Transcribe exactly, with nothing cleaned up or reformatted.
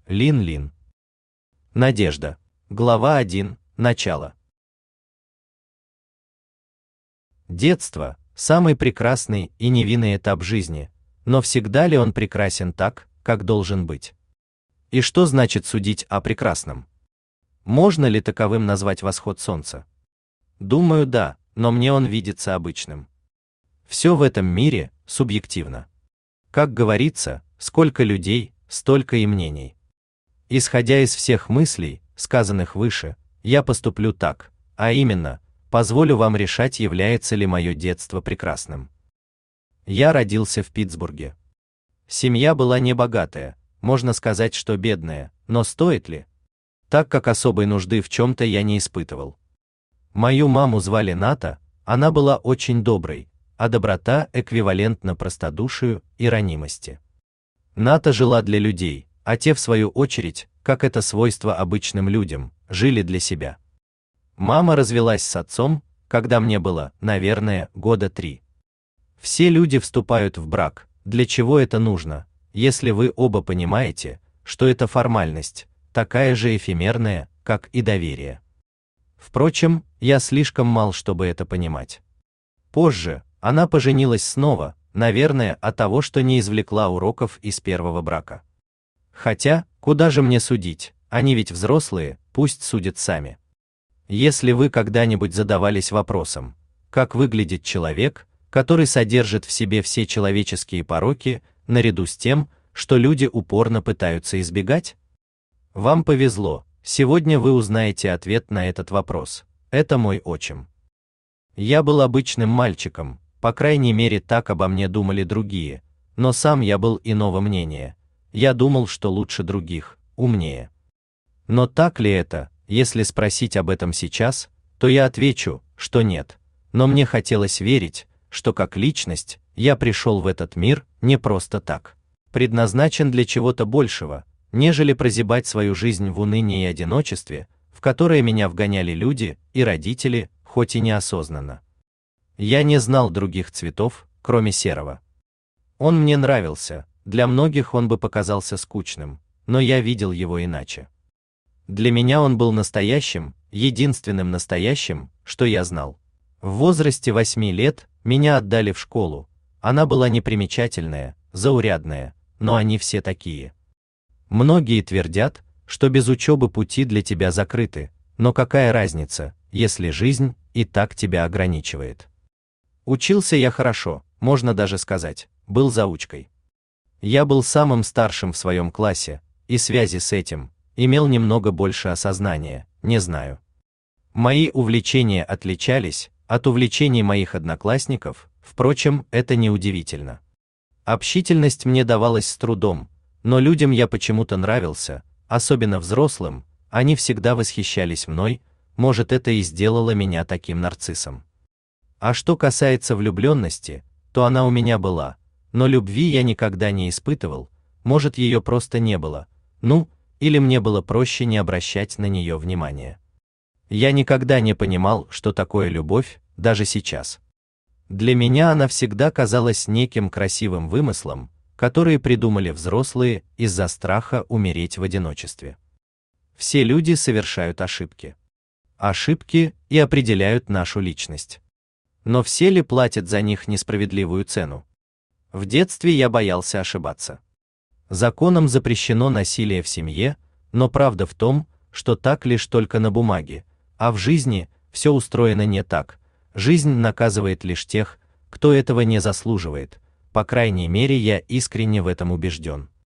Лин-Лин. Надежда. Глава один. Начало. Детство – самый прекрасный и невинный этап жизни, но всегда ли он прекрасен так, как должен быть? И что значит судить о прекрасном? Можно ли таковым назвать восход солнца? Думаю, да, но мне он видится обычным. Все в этом мире субъективно. Как говорится, сколько людей, столько и мнений. Исходя из всех мыслей, сказанных выше, я поступлю так, а именно, позволю вам решать, является ли мое детство прекрасным. Я родился в Питтсбурге. Семья была небогатая, можно сказать, что бедная, но стоит ли? Так как особой нужды в чем-то я не испытывал. Мою маму звали Ната, она была очень доброй, а доброта эквивалентна простодушию и ранимости. Ната жила для людей, а те в свою очередь, как это свойство обычным людям, жили для себя. Мама развелась с отцом, когда мне было, наверное, года три. Все люди вступают в брак, для чего это нужно, если вы оба понимаете, что это формальность, такая же эфемерная, как и доверие. Впрочем, я слишком мал, чтобы это понимать. Позже она поженилась снова, наверное, от того, что не извлекла уроков из первого брака. Хотя, куда же мне судить, они ведь взрослые, пусть судят сами. Если вы когда-нибудь задавались вопросом, как выглядит человек, который содержит в себе все человеческие пороки, наряду с тем, что люди упорно пытаются избегать? Вам повезло, сегодня вы узнаете ответ на этот вопрос. Это мой отчим. Я был обычным мальчиком, по крайней мере так обо мне думали другие, но сам я был иного мнения. Я думал, что лучше других, умнее. Но так ли это, если спросить об этом сейчас, то я отвечу, что нет. Но мне хотелось верить, что как личность я пришел в этот мир не просто так, предназначен для чего-то большего, нежели прозябать свою жизнь в унынии и одиночестве, в которое меня вгоняли люди и родители, хоть и неосознанно. Я не знал других цветов, кроме серого. Он мне нравился, для многих он бы показался скучным, но я видел его иначе. Для меня он был настоящим, единственным настоящим, что я знал. В возрасте восьми лет меня отдали в школу. Она была непримечательная, заурядная, но они все такие. Многие твердят, что без учебы пути для тебя закрыты, но какая разница, если жизнь и так тебя ограничивает. Учился я хорошо, можно даже сказать, был заучкой. Я был самым старшим в своем классе, и в связи с этим имел немного больше осознания, не знаю. Мои увлечения отличались от увлечений моих одноклассников, впрочем, это не удивительно. Общительность мне давалась с трудом, но людям я почему-то нравился, особенно взрослым, они всегда восхищались мной, может, это и сделало меня таким нарциссом. А что касается влюбленности, то она у меня была, но любви я никогда не испытывал, может, ее просто не было, ну, или мне было проще не обращать на нее внимания. Я никогда не понимал, что такое любовь, даже сейчас. Для меня она всегда казалась неким красивым вымыслом, который придумали взрослые из-за страха умереть в одиночестве. Все люди совершают ошибки. Ошибки и определяют нашу личность. Но все ли платят за них несправедливую цену? В детстве я боялся ошибаться. Законом запрещено насилие в семье, но правда в том, что так лишь только на бумаге, а в жизни все устроено не так. Жизнь наказывает лишь тех, кто этого не заслуживает. По крайней мере, я искренне в этом убежден.